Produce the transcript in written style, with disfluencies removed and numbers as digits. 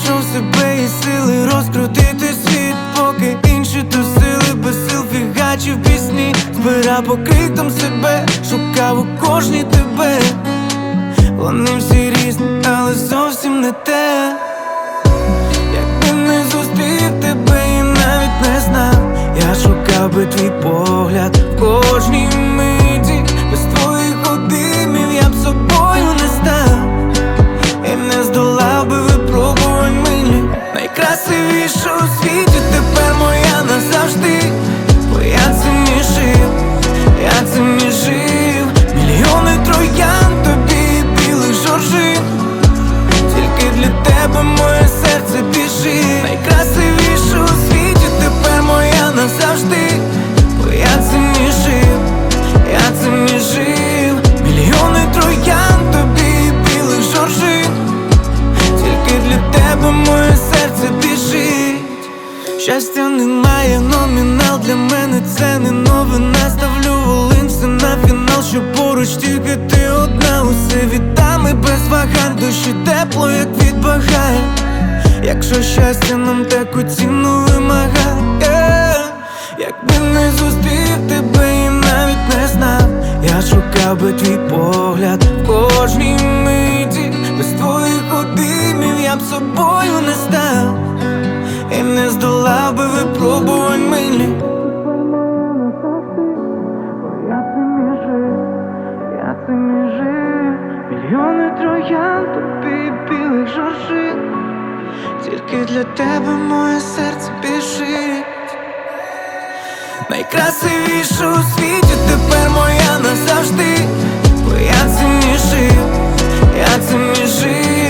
знайшов себе і сили розкрутити світ, поки інші тусили без сил, фігачив пісні, збирав по крикам себе, шукав у кожній тебе. Вони всі різні, але зовсім не те. Якби не зустрів тебе і навіть не знав, я шукав би твій погляд в кожній миті. Без твоїх обіймів я б собою не став і не здолав би випробувань милі. Найкрасивіша у світі тепер моя назавжди, бо я ціннішив, я ціннішив. Мільйони троянд тобі і білих жоржин, тільки для тебе моє серце біжить. Найкрасивіша у світі тепер моя назавжди, бо я ціннішив, я ціннішив. Мільйони троянд тобі і білих жоржин, тільки для тебе моє серце біжить. Щастя немає, номінал для мене це не новина. Ставлю волинце на фінал, що поруч тільки ти одна. Усе віддам і без вагань, душі тепло, як від багань. Якщо щастя нам таку ціну вимагає. Якби не зустрів тебе і навіть не знав, я шукав би твій погляд в кожній миті. Без твоїх обіймів я б собою не став і не здолав би випробувань милі. Я цим жив, мільйони троянд тобі і білих жоржин, тільки для тебе моє серце біжить. Найкрасивіша у світі тепер моя назавжди, бо я ціннішив, я ціннішив.